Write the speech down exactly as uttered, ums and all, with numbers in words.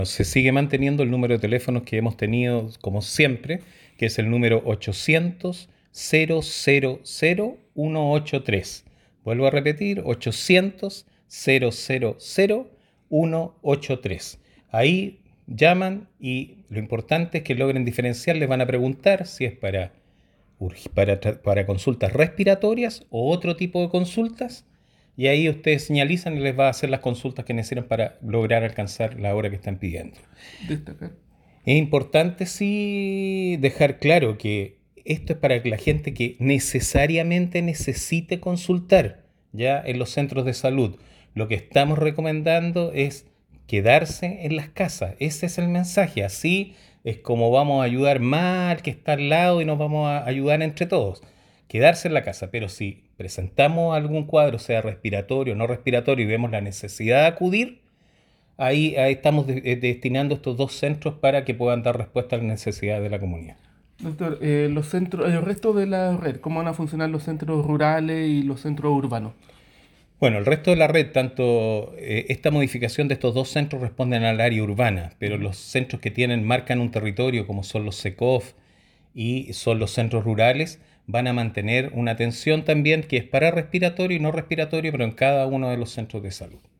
Se sigue manteniendo el número de teléfonos que hemos tenido como siempre, que es el número ochocientos, cero cero cero, ciento ochenta y tres. Vuelvo a repetir, ochocientos, cero cero cero, ciento ochenta y tres. Ahí llaman y lo importante es que logren diferenciar, les van a preguntar si es para, para, para consultas respiratorias o otro tipo de consultas, y ahí ustedes señalizan y les va a hacer las consultas que necesitan para lograr alcanzar la hora que están pidiendo. Destacar. Es importante sí dejar claro que esto es para la gente que necesariamente necesite consultar ya en los centros de salud. Lo que estamos recomendando es quedarse en las casas. Ese es el mensaje. Así es como vamos a ayudar más al que está al lado y nos vamos a ayudar entre todos. Quedarse en la casa. Pero si presentamos algún cuadro, sea respiratorio o no respiratorio, y vemos la necesidad de acudir, Ahí, ahí estamos de- eh, destinando estos dos centros para que puedan dar respuesta a las necesidades de la comunidad. Doctor, eh, los centros, el resto de la red, ¿cómo van a funcionar los centros rurales y los centros urbanos? Bueno, el resto de la red, tanto eh, esta modificación de estos dos centros responden al área urbana, pero Ujú. los centros que tienen, marcan un territorio, como son los SECOF y son los centros rurales, van a mantener una atención también que es para respiratorio y no respiratorio, pero en cada uno de los centros de salud.